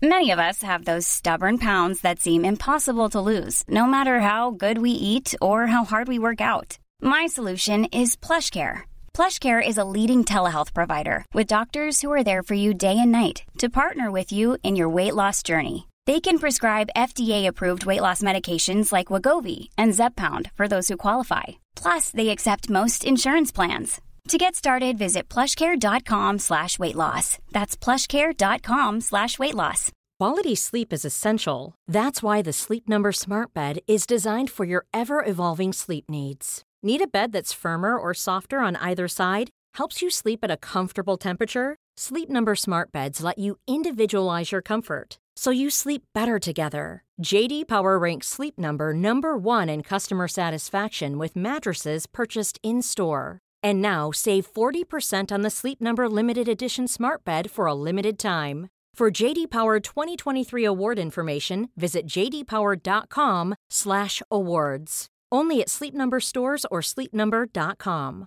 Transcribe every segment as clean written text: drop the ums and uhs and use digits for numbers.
Many of us have those stubborn pounds that seem impossible to lose, no matter how good we eat or how hard we work out. My solution is PlushCare. PlushCare is a leading telehealth provider with doctors who are there for you day and night to partner with you in your weight loss journey. They can prescribe FDA-approved weight loss medications like Wegovy and Zepbound for those who qualify. Plus, they accept most insurance plans. To get started, visit plushcare.com/weightloss. That's plushcare.com/weightloss. Quality sleep is essential. That's why the Sleep Number Smart Bed is designed for your ever-evolving sleep needs. Need a bed that's firmer or softer on either side? Helps you sleep at a comfortable temperature? Sleep Number Smart Beds let you individualize your comfort, so you sleep better together. J.D. Power ranks Sleep Number number 1 in customer satisfaction with mattresses purchased in-store. And now, save 40% on the Sleep Number Limited Edition Smart Bed for a limited time. For J.D. Power 2023 award information, visit jdpower.com/awards. Only at Sleep Number stores or sleepnumber.com.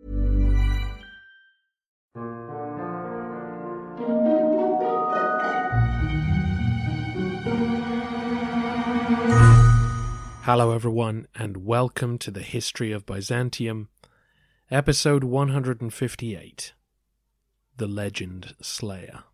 Hello everyone, and welcome to the History of Byzantium, Episode 158, The Legend Slayer.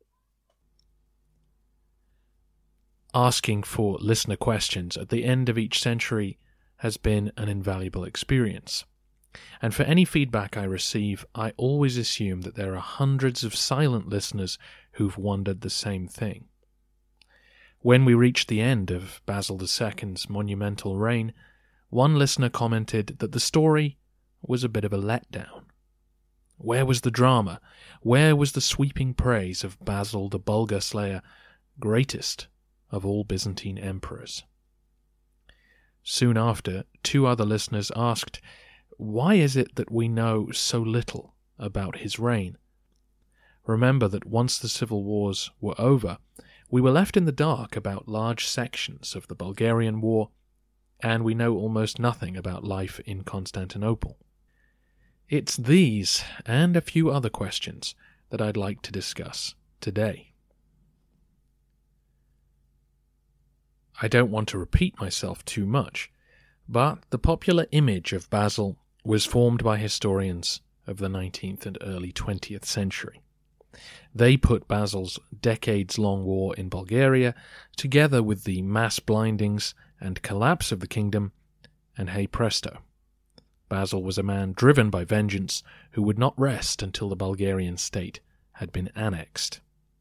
Asking for listener questions at the end of each century has been an invaluable experience. And for any feedback I receive, I always assume that there are hundreds of silent listeners who've wondered the same thing. When we reached the end of Basil II's monumental reign, one listener commented that the story was a bit of a letdown. Where was the drama? Where was the sweeping praise of Basil the Bulgar Slayer, greatest of all Byzantine emperors? Soon after, two other listeners asked, why is it that we know so little about his reign? Remember that once the civil wars were over, we were left in the dark about large sections of the Bulgarian War, and we know almost nothing about life in Constantinople. It's these, and a few other questions, that I'd like to discuss today. I don't want to repeat myself too much, but the popular image of Basil was formed by historians of the 19th and early 20th century. They put Basil's decades-long war in Bulgaria together with the mass blindings and collapse of the kingdom, and hey presto, Basil was a man driven by vengeance who would not rest until the Bulgarian state had been annexed.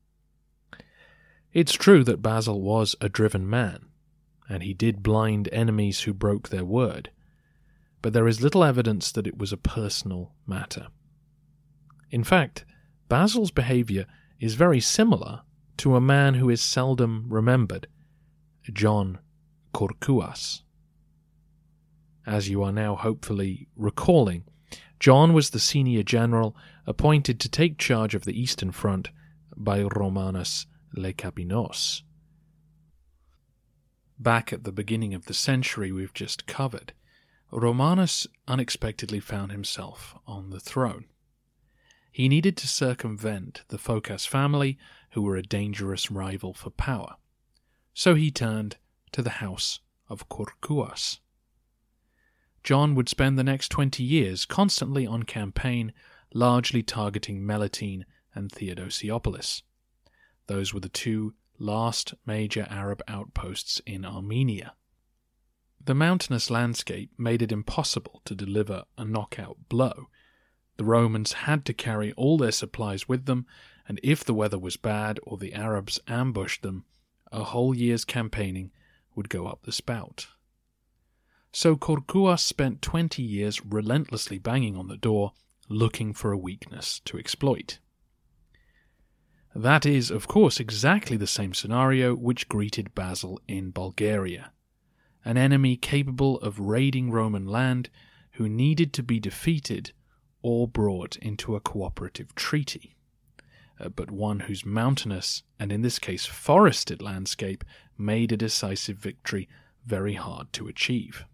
It's true that Basil was a driven man, and he did blind enemies who broke their word, but there is little evidence that it was a personal matter. In fact, Basil's behavior is very similar to a man who is seldom remembered, John Kourkouas. As you are now hopefully recalling, John was the senior general appointed to take charge of the Eastern Front by Romanos Lekapinos. Back at the beginning of the century we've just covered, Romanos unexpectedly found himself on the throne. He needed to circumvent the Phocas family, who were a dangerous rival for power. So he turned to the house of Kourkouas. John would spend the next 20 years constantly on campaign, largely targeting Melitene and Theodosiopolis. Those were the two last major Arab outposts in Armenia. The mountainous landscape made it impossible to deliver a knockout blow. The Romans had to carry all their supplies with them, and if the weather was bad or the Arabs ambushed them, a whole year's campaigning would go up the spout. So Kourkouas spent 20 years relentlessly banging on the door, looking for a weakness to exploit. That is, of course, exactly the same scenario which greeted Basil in Bulgaria. An enemy capable of raiding Roman land who needed to be defeated or brought into a cooperative treaty, but one whose mountainous, and in this case forested landscape, made a decisive victory very hard to achieve.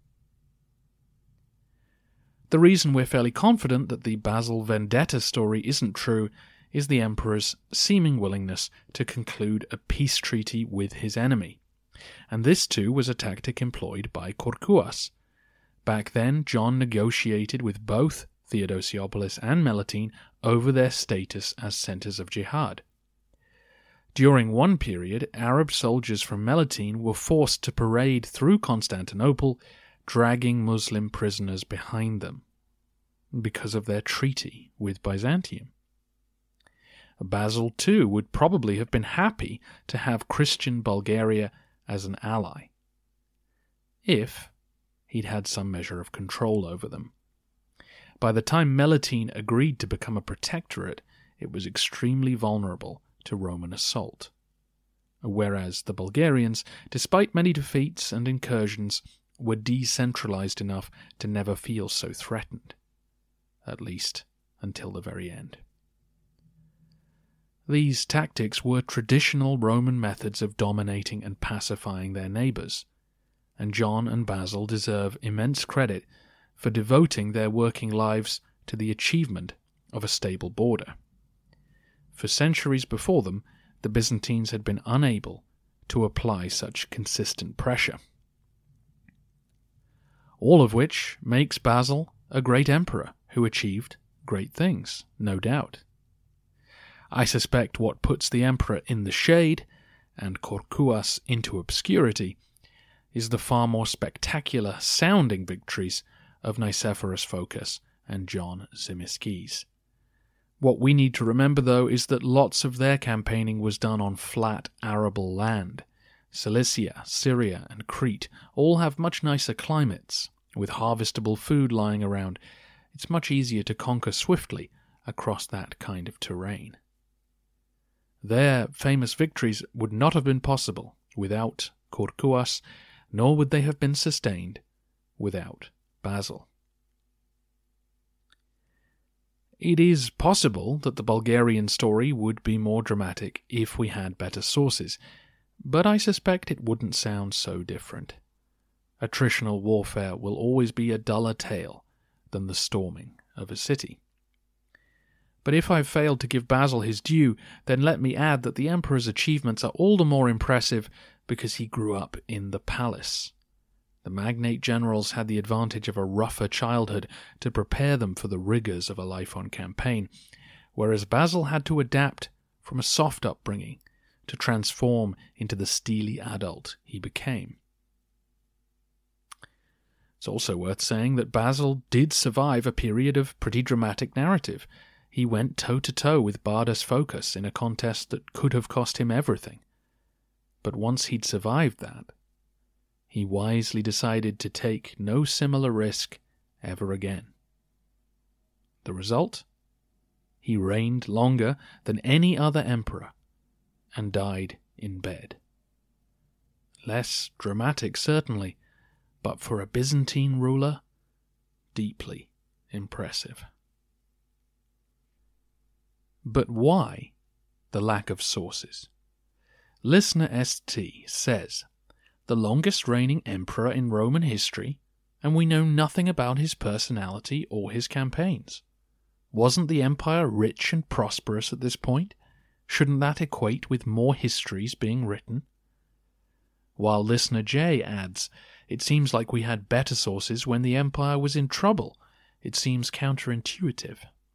The reason we're fairly confident that the Basil vendetta story isn't true is the emperor's seeming willingness to conclude a peace treaty with his enemy. And this too was a tactic employed by Kourkouas. Back then, John negotiated with both Theodosiopolis and Melitene over their status as centers of jihad. During one period, Arab soldiers from Melitene were forced to parade through Constantinople, dragging Muslim prisoners behind them, because of their treaty with Byzantium. Basil, too, would probably have been happy to have Christian Bulgaria as an ally, if he'd had some measure of control over them. By the time Melitene agreed to become a protectorate, it was extremely vulnerable to Roman assault, whereas the Bulgarians, despite many defeats and incursions, were decentralized enough to never feel so threatened, at least until the very end. These tactics were traditional Roman methods of dominating and pacifying their neighbors, and John and Basil deserve immense credit for devoting their working lives to the achievement of a stable border. For centuries before them, the Byzantines had been unable to apply such consistent pressure. All of which makes Basil a great emperor who achieved great things, no doubt. I suspect what puts the emperor in the shade, and Kourkouas into obscurity, is the far more spectacular sounding victories of Nicephorus Phocas and John Tzimiskes. What we need to remember, though, is that lots of their campaigning was done on flat arable land. Cilicia, Syria, and Crete all have much nicer climates. With harvestable food lying around, it's much easier to conquer swiftly across that kind of terrain. Their famous victories would not have been possible without Kourkouas, nor would they have been sustained without Basil. It is possible that the Bulgarian story would be more dramatic if we had better sources, but I suspect it wouldn't sound so different. Attritional warfare will always be a duller tale than the storming of a city. But if I've failed to give Basil his due, then let me add that the emperor's achievements are all the more impressive because he grew up in the palace. The magnate generals had the advantage of a rougher childhood to prepare them for the rigors of a life on campaign, whereas Basil had to adapt from a soft upbringing to transform into the steely adult he became. It's also worth saying that Basil did survive a period of pretty dramatic narrative. He went toe-to-toe with Bardas Phocas in a contest that could have cost him everything. But once he'd survived that, he wisely decided to take no similar risk ever again. The result? He reigned longer than any other emperor and died in bed. Less dramatic, certainly, but for a Byzantine ruler, deeply impressive. But why the lack of sources? Listener ST says, the longest reigning emperor in Roman history, and we know nothing about his personality or his campaigns. Wasn't the empire rich and prosperous at this point? Shouldn't that equate with more histories being written? While Listener J adds, it seems like we had better sources when the empire was in trouble. It seems counterintuitive.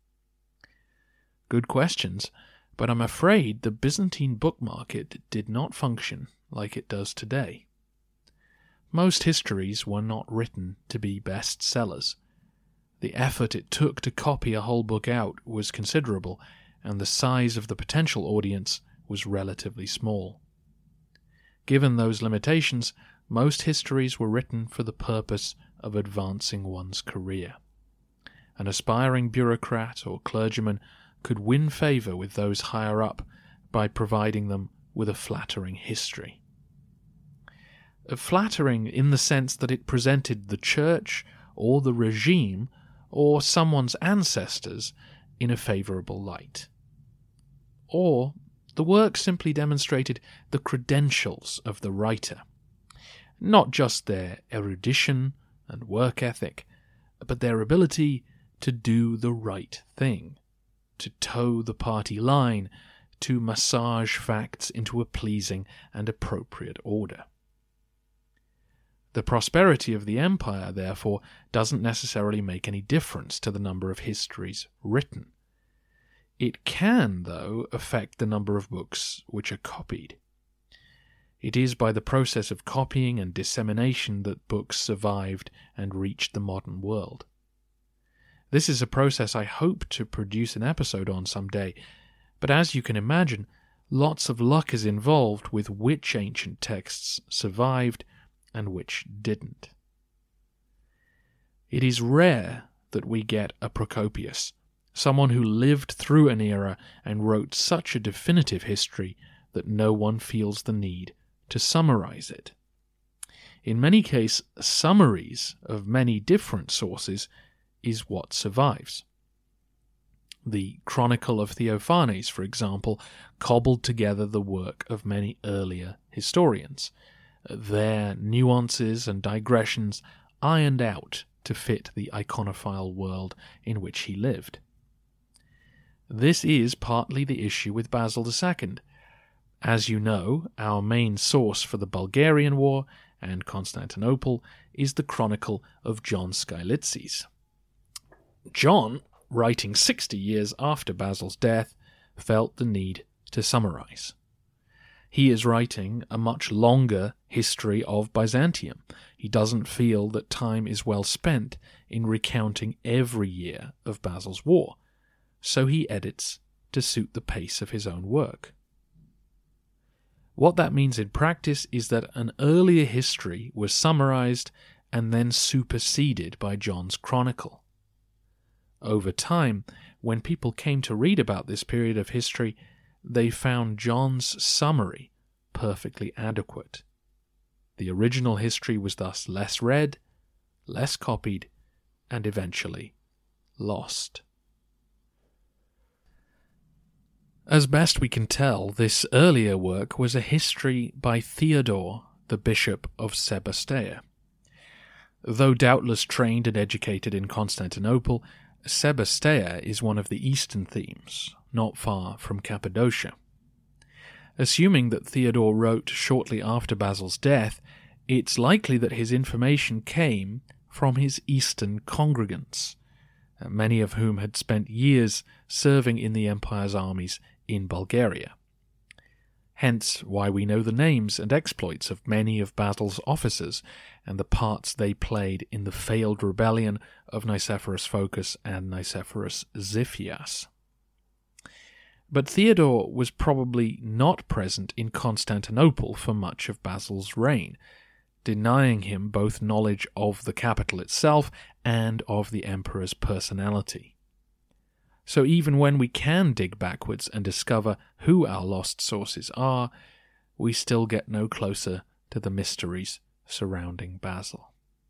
Good questions, but I'm afraid the Byzantine book market did not function like it does today. Most histories were not written to be bestsellers. The effort it took to copy a whole book out was considerable, and the size of the potential audience was relatively small. Given those limitations, most histories were written for the purpose of advancing one's career. An aspiring bureaucrat or clergyman could win favor with those higher up by providing them with a flattering history. Flattering in the sense that it presented the church or the regime or someone's ancestors in a favorable light. Or the work simply demonstrated the credentials of the writer, not just their erudition and work ethic, but their ability to do the right thing, to toe the party line, to massage facts into a pleasing and appropriate order. The prosperity of the empire, therefore, doesn't necessarily make any difference to the number of histories written. It can, though, affect the number of books which are copied. It is by the process of copying and dissemination that books survived and reached the modern world. This is a process I hope to produce an episode on someday, but as you can imagine, lots of luck is involved with which ancient texts survived and which didn't. It is rare that we get a Procopius, someone who lived through an era and wrote such a definitive history that no one feels the need to summarize it. In many cases, summaries of many different sources is what survives. The Chronicle of Theophanes, for example, cobbled together the work of many earlier historians, their nuances and digressions ironed out to fit the iconophile world in which he lived. This is partly the issue with Basil II. As you know, our main source for the Bulgarian War and Constantinople is the Chronicle of John Skylitzes. John, writing 60 years after Basil's death, felt the need to summarize. He is writing a much longer history of Byzantium. He doesn't feel that time is well spent in recounting every year of Basil's war, so he edits to suit the pace of his own work. What that means in practice is that an earlier history was summarized and then superseded by John's chronicle. Over time, when people came to read about this period of history, they found John's summary perfectly adequate. The original history was thus less read, less copied, and eventually lost. As best we can tell, this earlier work was a history by Theodore, the Bishop of Sebastia. Though doubtless trained and educated in Constantinople, Sebastia is one of the eastern themes, not far from Cappadocia. Assuming that Theodore wrote shortly after Basil's death, it's likely that his information came from his eastern congregants, many of whom had spent years serving in the empire's armies in Bulgaria. Hence why we know the names and exploits of many of Basil's officers and the parts they played in the failed rebellion of Nicephorus Phocas and Nicephorus Xiphias. But Theodore was probably not present in Constantinople for much of Basil's reign, denying him both knowledge of the capital itself and of the emperor's personality. So even when we can dig backwards and discover who our lost sources are, we still get no closer to the mysteries surrounding Basil.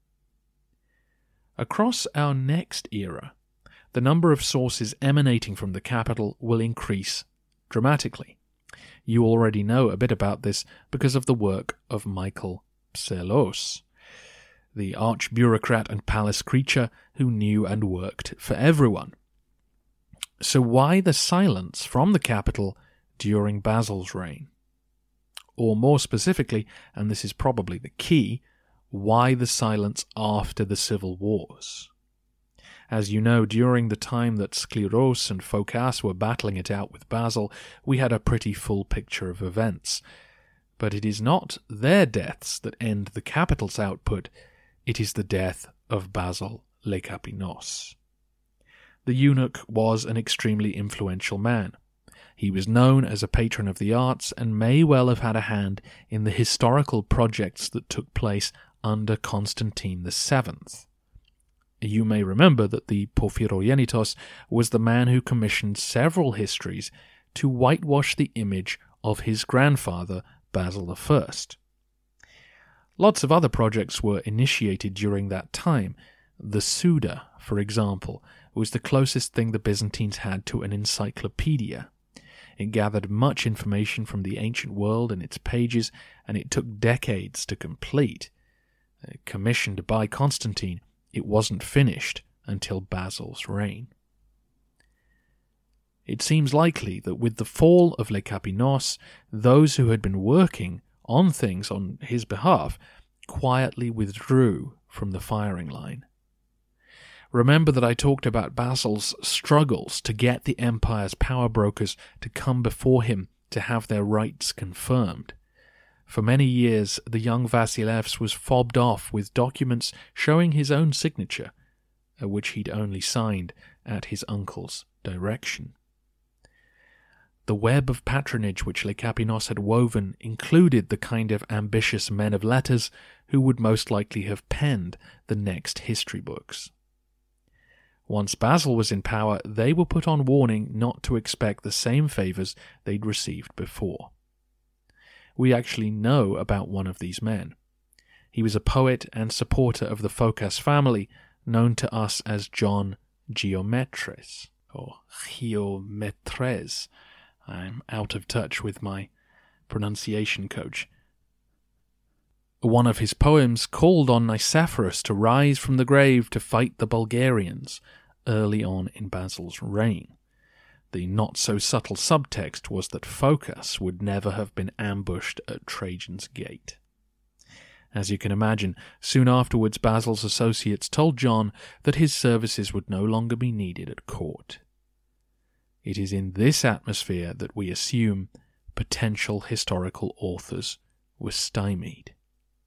Across our next era, the number of sources emanating from the capital will increase dramatically. You already know a bit about this because of the work of Michael Psellos, the arch-bureaucrat and palace creature who knew and worked for everyone. So why the silence from the capital during Basil's reign? Or more specifically, and this is probably the key, why the silence after the civil wars? As you know, during the time that Skleros and Phocas were battling it out with Basil, we had a pretty full picture of events. But it is not their deaths that end the capital's output, it is the death of Basil Lekapinos. The eunuch was an extremely influential man. He was known as a patron of the arts and may well have had a hand in the historical projects that took place under Constantine VII. You may remember that the Porphyrogenitos was the man who commissioned several histories to whitewash the image of his grandfather, Basil I. Lots of other projects were initiated during that time. The Suda, for example, was the closest thing the Byzantines had to an encyclopedia. It gathered much information from the ancient world in its pages, and it took decades to complete. Commissioned by Constantine, it wasn't finished until Basil's reign. it seems likely that with the fall of Lekapinos, those who had been working on things on his behalf quietly withdrew from the firing line. Remember that I talked about Basil's struggles to get the empire's power brokers to come before him to have their rights confirmed. For many years, the young Vasilevs was fobbed off with documents showing his own signature, which he'd only signed at his uncle's direction. The web of patronage which Lekapinos had woven included the kind of ambitious men of letters who would most likely have penned the next history books. Once Basil was in power, they were put on warning not to expect the same favours they'd received before. We actually know about one of these men. He was a poet and supporter of the Phocas family, known to us as John Geometres, or Geometres. I'm out of touch with my pronunciation coach. One of his poems called on Nicephorus to rise from the grave to fight the Bulgarians early on in Basil's reign. The not-so-subtle subtext was that Phocas would never have been ambushed at Trajan's gate. As you can imagine, soon afterwards Basil's associates told John that his services would no longer be needed at court. It is in this atmosphere that we assume potential historical authors were stymied.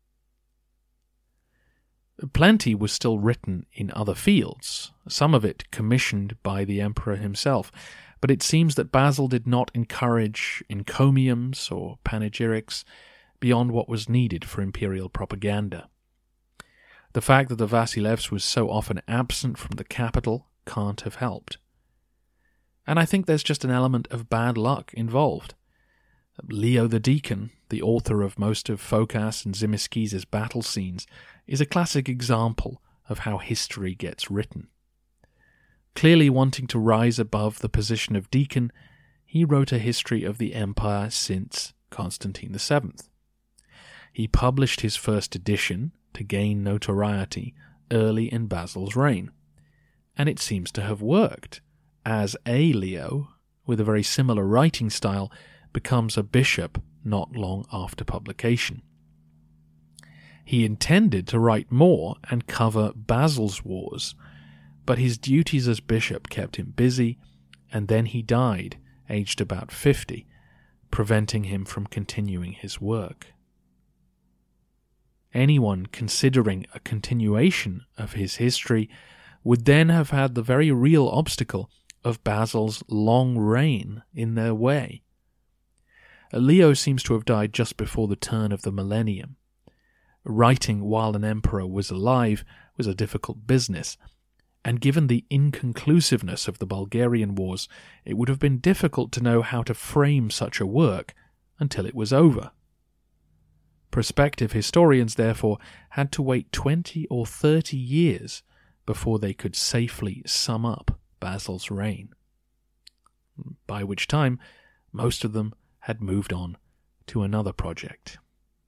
Plenty was still written in other fields, some of it commissioned by the emperor himself, but it seems that Basil did not encourage encomiums or panegyrics beyond what was needed for imperial propaganda. The fact that the Vasilevs was so often absent from the capital can't have helped. And I think there's just an element of bad luck involved. Leo the Deacon, the author of most of Phocas and Tzimiskes' battle scenes, is a classic example of how history gets written. Clearly wanting to rise above the position of deacon, he wrote a history of the empire since Constantine VII. He published his first edition to gain notoriety early in Basil's reign, and it seems to have worked, as a Leo, with a very similar writing style, becomes a bishop not long after publication. He intended to write more and cover Basil's wars, but his duties as bishop kept him busy, and then he died, aged about 50, preventing him from continuing his work. Anyone considering a continuation of his history would then have had the very real obstacle of Basil's long reign in their way. Leo seems to have died just before the turn of the millennium. Writing while an emperor was alive was a difficult business, and given the inconclusiveness of the Bulgarian wars, it would have been difficult to know how to frame such a work until it was over. Prospective historians, therefore, had to wait 20 or 30 years before they could safely sum up Basil's reign, by which time most of them had moved on to another project.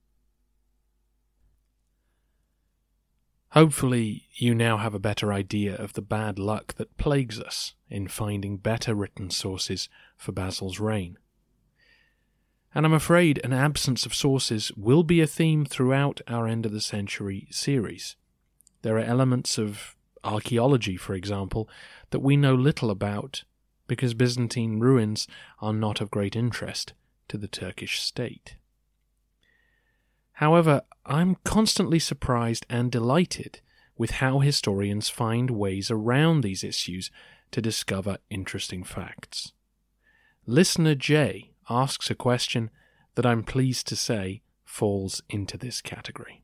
Hopefully, you now have a better idea of the bad luck that plagues us in finding better written sources for Basil's reign. And I'm afraid an absence of sources will be a theme throughout our End of the Century series. There are elements of archaeology, for example, that we know little about because Byzantine ruins are not of great interest to the Turkish state. However, I'm constantly surprised and delighted with how historians find ways around these issues to discover interesting facts. Listener J asks a question that I'm pleased to say falls into this category.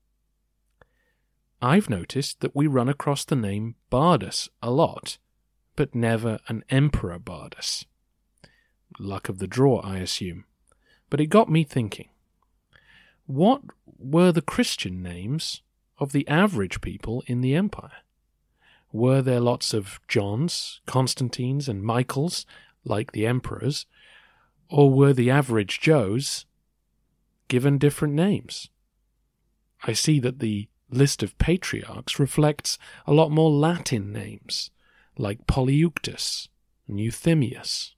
I've noticed that we run across the name Bardas a lot, but never an Emperor Bardas. Luck of the draw, I assume. But it got me thinking. What were the Christian names of the average people in the empire? Were there lots of Johns, Constantines, and Michaels, like the emperors, or were the average Joes given different names? I see that the list of patriarchs reflects a lot more Latin names, like Polyeuctus and Euthymius.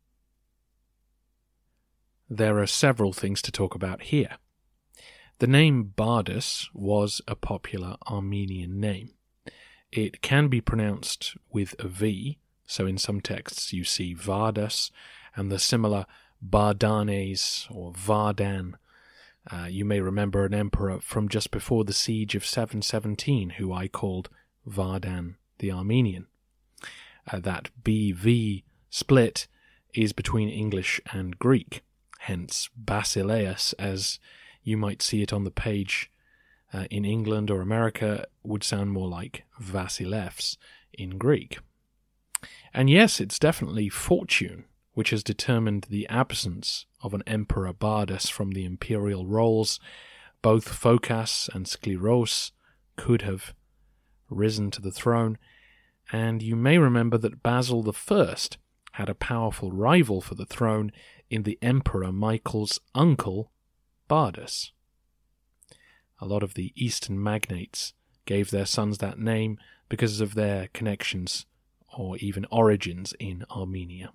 There are several things to talk about here. The name Bardas was a popular Armenian name. It can be pronounced with a V, so in some texts you see Vardas, and the similar Bardanes or Vardan. You may remember an emperor from just before the siege of 717 who I called Vardan the Armenian. That BV split is between English and Greek, hence Basileus, as you might see it on the page in England or America, would sound more like Vasilevs in Greek. And yes, it's definitely fortune which has determined the absence of an Emperor Bardas from the imperial rolls. Both Phocas and Skleros could have risen to the throne, and you may remember that Basil I had a powerful rival for the throne in the Emperor Michael's uncle, Bardas. A lot of the Eastern magnates gave their sons that name because of their connections or even origins in Armenia.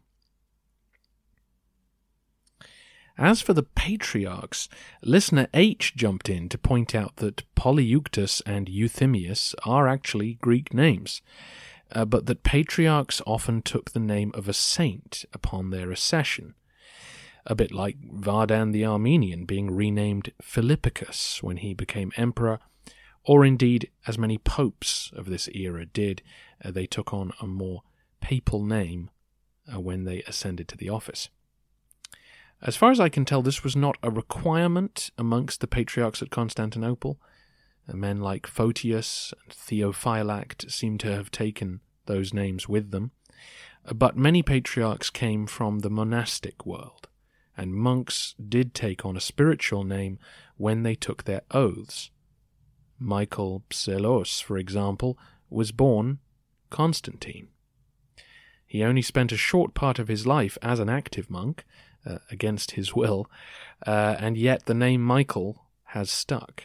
As for the patriarchs, listener H jumped in to point out that Polyeuctus and Euthymius are actually Greek names, but that patriarchs often took the name of a saint upon their accession, a bit like Vardan the Armenian being renamed Philippicus when he became emperor, or indeed, as many popes of this era did, they took on a more papal name when they ascended to the office. As far as I can tell, this was not a requirement amongst the patriarchs at Constantinople. Men like Photius and Theophylact seem to have taken those names with them. But many patriarchs came from the monastic world, and monks did take on a spiritual name when they took their oaths. Michael Psellos, for example, was born Constantine. He only spent a short part of his life as an active monk, against his will, and yet the name Michael has stuck.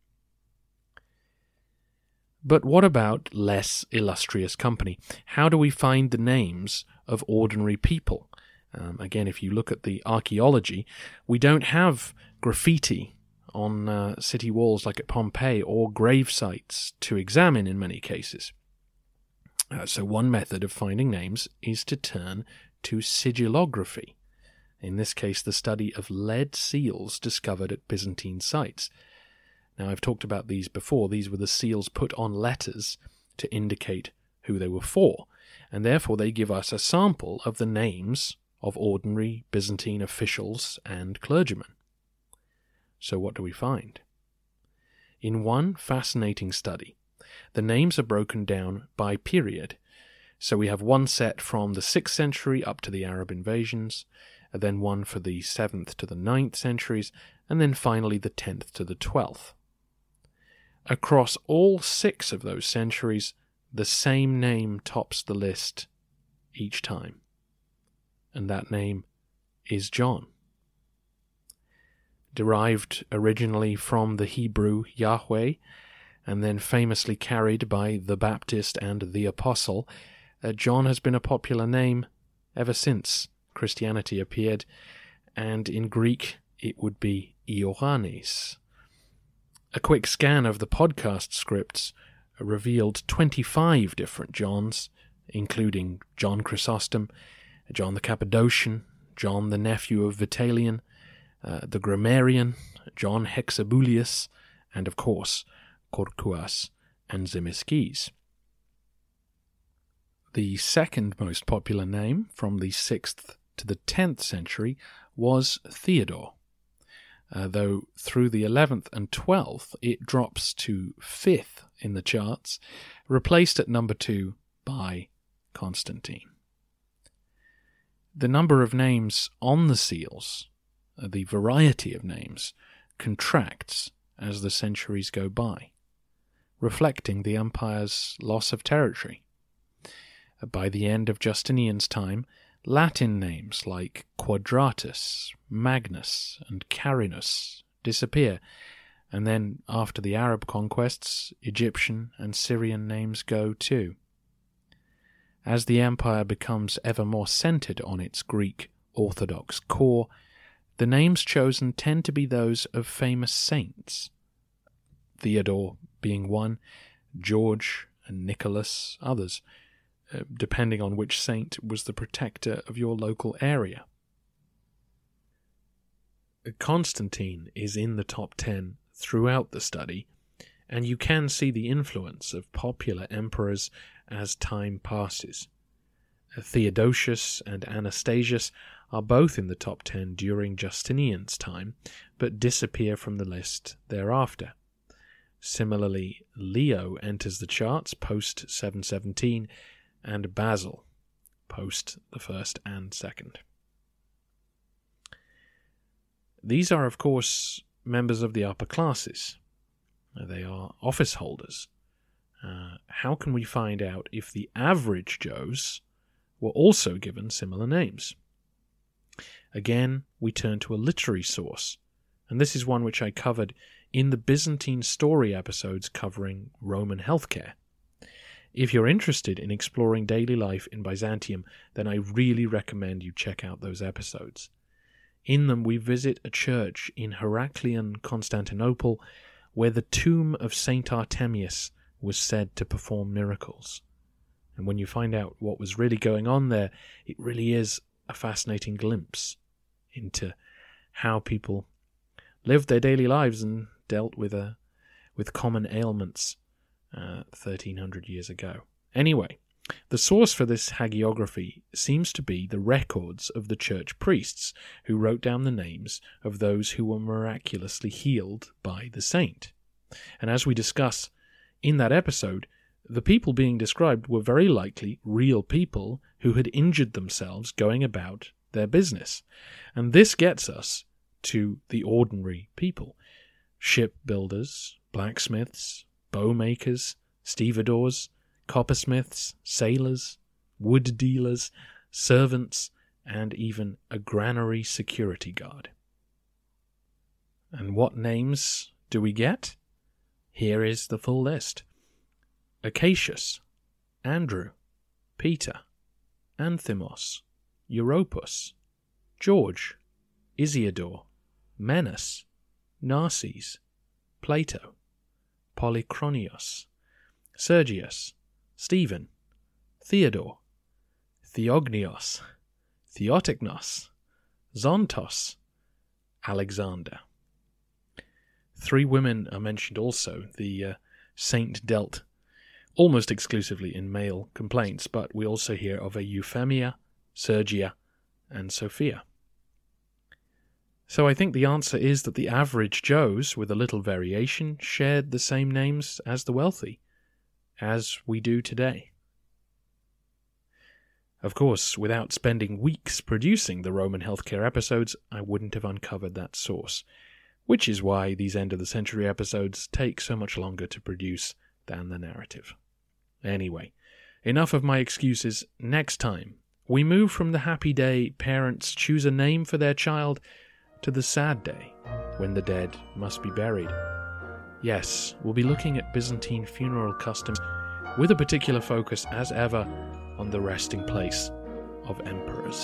But what about less illustrious company? How do we find the names of ordinary people? Again, if you look at the archaeology, we don't have graffiti on city walls like at Pompeii or grave sites to examine in many cases. So one method of finding names is to turn to sigillography. In this case, the study of lead seals discovered at Byzantine sites. Now, I've talked about these before. These were the seals put on letters to indicate who they were for, and therefore they give us a sample of the names of ordinary Byzantine officials and clergymen. So what do we find? In one fascinating study, the names are broken down by period. So we have one set from the 6th century up to the Arab invasions, and then one for the 7th to the 9th centuries, and then finally the 10th to the 12th. Across all 6 of those centuries, the same name tops the list each time, and that name is John. Derived originally from the Hebrew Yahweh, and then famously carried by the Baptist and the Apostle, John has been a popular name ever since Christianity appeared, and in Greek it would be Ioannis. A quick scan of the podcast scripts revealed 25 different Johns, including John Chrysostom, John the Cappadocian, John the nephew of Vitalian, the grammarian, John Hexabulius, and of course Korkuas and Zimiskis. The second most popular name from the 6th to the 10th century was Theodore, though through the 11th and 12th it drops to 5th in the charts, replaced at number 2 by Constantine. The number of names on the seals, the variety of names, contracts as the centuries go by, reflecting the empire's loss of territory. By the end of Justinian's time, Latin names like Quadratus, Magnus, and Carinus disappear, and then after the Arab conquests, Egyptian and Syrian names go too. As the empire becomes ever more centered on its Greek Orthodox core, the names chosen tend to be those of famous saints, Theodore being one, George and Nicholas others, depending on which saint was the protector of your local area. Constantine is in the top 10 throughout the study, and you can see the influence of popular emperors as time passes. Theodosius and Anastasius are both in the top 10 during Justinian's time, but disappear from the list thereafter. Similarly, Leo enters the charts post-717, and Basil post the first and second. These are, of course, members of the upper classes. They are office holders. How can we find out if the average Joes were also given similar names? Again, we turn to a literary source, and this is one which I covered in the Byzantine story episodes covering Roman healthcare. If you're interested in exploring daily life in Byzantium, then I really recommend you check out those episodes. In them, we visit a church in Heraclian Constantinople where the tomb of Saint Artemius was said to perform miracles. And when you find out what was really going on there, it really is a fascinating glimpse into how people lived their daily lives and dealt with common ailments 1,300 years ago. Anyway, the source for this hagiography seems to be the records of the church priests who wrote down the names of those who were miraculously healed by the saint. And as we discuss in that episode, the people being described were very likely real people who had injured themselves going about their business. And this gets us to the ordinary people: shipbuilders, blacksmiths, bowmakers, stevedores, coppersmiths, sailors, wood dealers, servants, and even a granary security guard. And what names do we get? Here is the full list: Acacius, Andrew, Peter, Anthimos, Europus, George, Isiodore, Menas, Narses, Plato, Polychronios, Sergius, Stephen, Theodore, Theognios, Theotoknos, Zontos, Alexander. 3 women are mentioned also. The saint dealt almost exclusively in male complaints, but we also hear of a Euphemia, Sergia, and Sophia. So I think the answer is that the average Joes, with a little variation, shared the same names as the wealthy, as we do today. Of course, without spending weeks producing the Roman healthcare episodes, I wouldn't have uncovered that source, which is why these end-of-the-century episodes take so much longer to produce than the narrative. Anyway, enough of my excuses. Next time, we move from the happy day parents choose a name for their child to the sad day when the dead must be buried. Yes, we'll be looking at Byzantine funeral customs with a particular focus, as ever, on the resting place of emperors.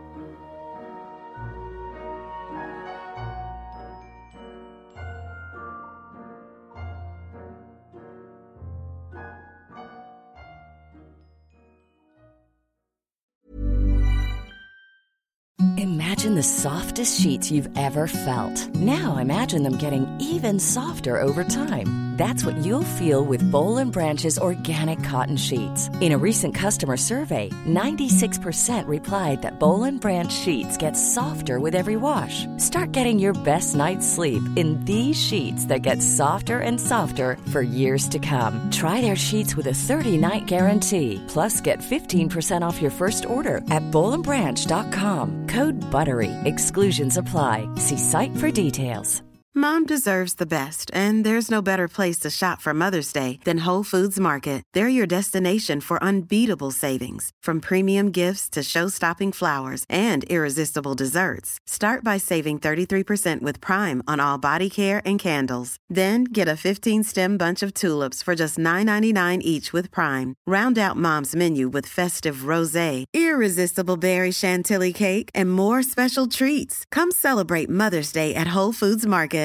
Imagine the softest sheets you've ever felt. Now imagine them getting even softer over time. That's what you'll feel with Boll & Branch's organic cotton sheets. In a recent customer survey, 96% replied that Boll & Branch sheets get softer with every wash. Start getting your best night's sleep in these sheets that get softer and softer for years to come. Try their sheets with a 30-night guarantee. Plus, get 15% off your first order at bollandbranch.com. Code BUTTERY. Exclusions apply. See site for details. Mom deserves the best, and there's no better place to shop for Mother's Day than Whole Foods Market. They're your destination for unbeatable savings, from premium gifts to show-stopping flowers and irresistible desserts. Start by saving 33% with Prime on all body care and candles. Then get a 15-stem bunch of tulips for just $9.99 each with Prime. Round out Mom's menu with festive rosé, irresistible berry chantilly cake, and more special treats. Come celebrate Mother's Day at Whole Foods Market.